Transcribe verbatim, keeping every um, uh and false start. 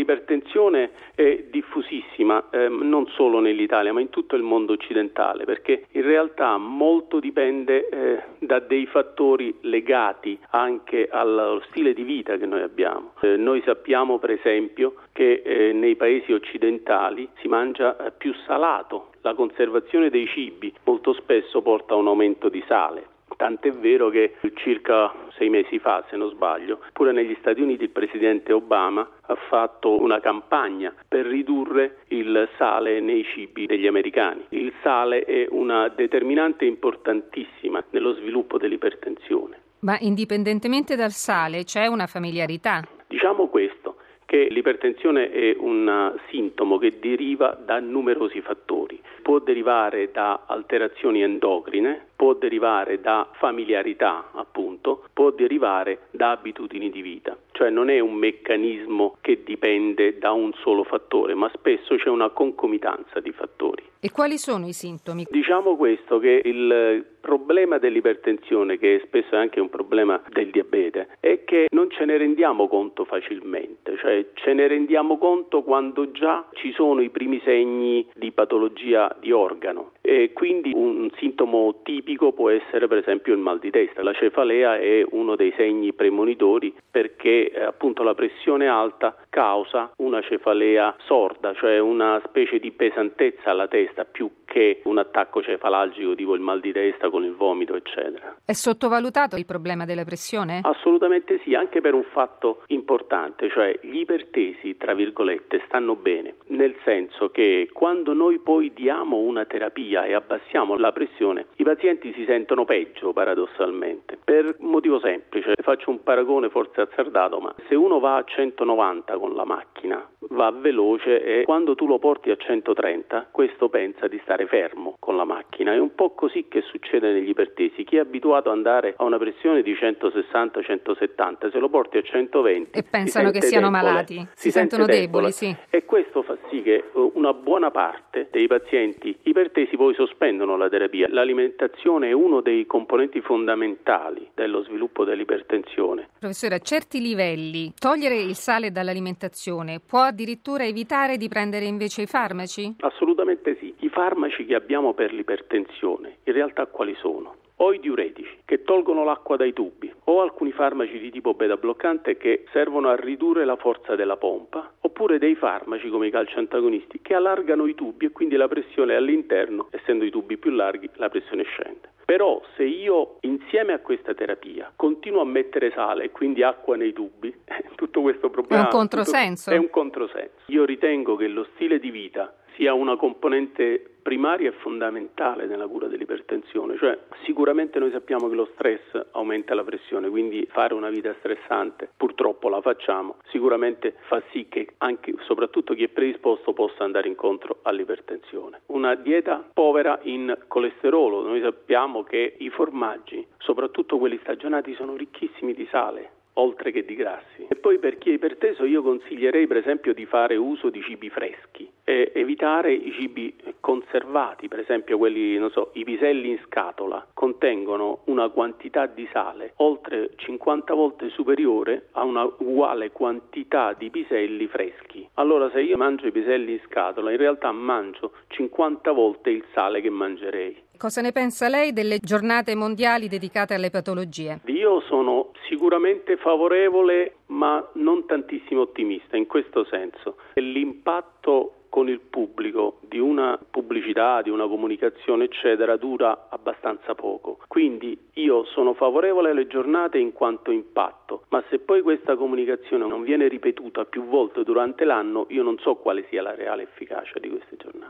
L'ipertensione è diffusissima eh, non solo nell'Italia ma in tutto il mondo occidentale, perché in realtà molto dipende eh, da dei fattori legati anche allo stile di vita che noi abbiamo. Eh, noi sappiamo per esempio che eh, nei paesi occidentali si mangia eh, più salato. La conservazione dei cibi molto spesso porta a un aumento di sale. Tant'è vero che circa sei mesi fa, se non sbaglio, pure negli Stati Uniti il presidente Obama ha fatto una campagna per ridurre il sale nei cibi degli americani. Il sale è una determinante importantissima nello sviluppo dell'ipertensione. Ma indipendentemente dal sale c'è una familiarità? Diciamo questo, che l'ipertensione è un sintomo che deriva da numerosi fattori. Può derivare da alterazioni endocrine, può derivare da familiarità, appunto, può derivare da abitudini di vita. Cioè non è un meccanismo che dipende da un solo fattore, ma spesso c'è una concomitanza di fattori. E quali sono i sintomi? Diciamo questo, che il problema dell'ipertensione, che spesso è anche un problema del diabete, è che non ce ne rendiamo conto facilmente, cioè ce ne rendiamo conto quando già ci sono i primi segni di patologia di organo. E quindi un sintomo tipico può essere per esempio il mal di testa. La cefalea è uno dei segni premonitori perché eh, appunto la pressione alta causa una cefalea sorda, cioè una specie di pesantezza alla testa più che un attacco cefalalgico tipo il mal di testa con il vomito eccetera. È sottovalutato il problema della pressione? Assolutamente sì, anche per un fatto importante, cioè gli ipertesi tra virgolette stanno bene, nel senso che quando noi poi diamo una terapia e abbassiamo la pressione, i pazienti si sentono peggio paradossalmente, per un motivo semplice. Faccio un paragone forse azzardato, ma se uno va a centonovanta con la macchina, va veloce e quando tu lo porti a centotrenta, questo pensa di stare fermo con la macchina. È un po' così che succede negli ipertesi. Chi è abituato ad andare a una pressione di centosessanta centosettanta, se lo porti a centoventi e pensano che siano debole, malati, si, si sentono deboli, sì. E questo fa sì che una buona parte dei pazienti ipertesi poi sospendono la terapia. L'alimentazione è uno dei componenti fondamentali dello sviluppo dell'ipertensione. Professore, a certi livelli togliere il sale dall'alimentazione può addirittura evitare di prendere invece i farmaci? Assolutamente sì. I farmaci che abbiamo per l'ipertensione in realtà quali sono? O i diuretici che tolgono l'acqua dai tubi, o alcuni farmaci di tipo beta bloccante che servono a ridurre la forza della pompa, oppure dei farmaci come i calciantagonisti che allargano i tubi e quindi la pressione all'interno, essendo i tubi più larghi, la pressione scende. Però se io insieme a questa terapia continuo a mettere sale e quindi acqua nei tubi, tutto questo problema è un controsenso. Tutto, è un controsenso. Io ritengo che lo stile di vita sia una componente primaria e fondamentale nella cura dell'ipertensione, cioè sicuramente noi sappiamo che lo stress aumenta la pressione, quindi fare una vita stressante, purtroppo la facciamo, sicuramente fa sì che anche, soprattutto chi è predisposto, possa andare incontro all'ipertensione. Una dieta povera in colesterolo, noi sappiamo che i formaggi, soprattutto quelli stagionati, sono ricchissimi di sale, oltre che di grassi. E poi per chi è iperteso io consiglierei per esempio di fare uso di cibi freschi e evitare i cibi conservati, per esempio quelli, non so, i piselli in scatola contengono una quantità di sale oltre cinquanta volte superiore a una uguale quantità di piselli freschi. Allora se io mangio i piselli in scatola in realtà mangio cinquanta volte il sale che mangerei. Cosa ne pensa lei delle giornate mondiali dedicate alle patologie? Io sono sicuramente favorevole ma non tantissimo ottimista in questo senso. L'impatto con il pubblico di una pubblicità, di una comunicazione eccetera dura abbastanza poco. Quindi io sono favorevole alle giornate in quanto impatto, ma se poi questa comunicazione non viene ripetuta più volte durante l'anno io non so quale sia la reale efficacia di queste giornate.